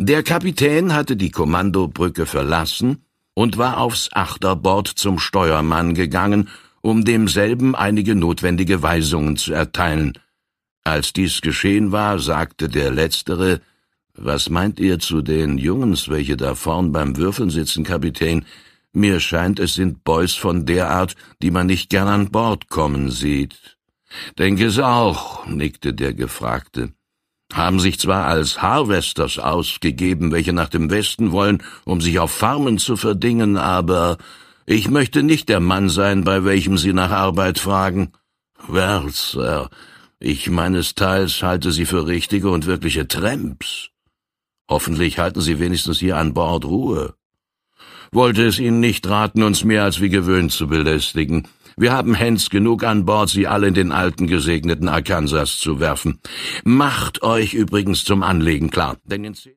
Der Kapitän hatte die Kommandobrücke verlassen und war aufs Achterbord zum Steuermann gegangen, um demselben einige notwendige Weisungen zu erteilen. Als dies geschehen war, sagte der Letztere: »Was meint ihr zu den Jungens, welche da vorn beim Würfeln sitzen, Kapitän? Mir scheint, es sind Boys von der Art, die man nicht gern an Bord kommen sieht.« »Denke es auch«, nickte der Gefragte. »Haben sich zwar als Harvesters ausgegeben, welche nach dem Westen wollen, um sich auf Farmen zu verdingen, aber ich möchte nicht der Mann sein, bei welchem sie nach Arbeit fragen. Well, Sir, ich meines Teils halte sie für richtige und wirkliche Tramps. Hoffentlich halten sie wenigstens hier an Bord Ruhe. Wollte es Ihnen nicht raten, uns mehr als wie gewöhnt zu belästigen. Wir haben Hens genug an Bord, sie alle in den alten gesegneten Arkansas zu werfen. Macht euch übrigens zum Anlegen klar, denn in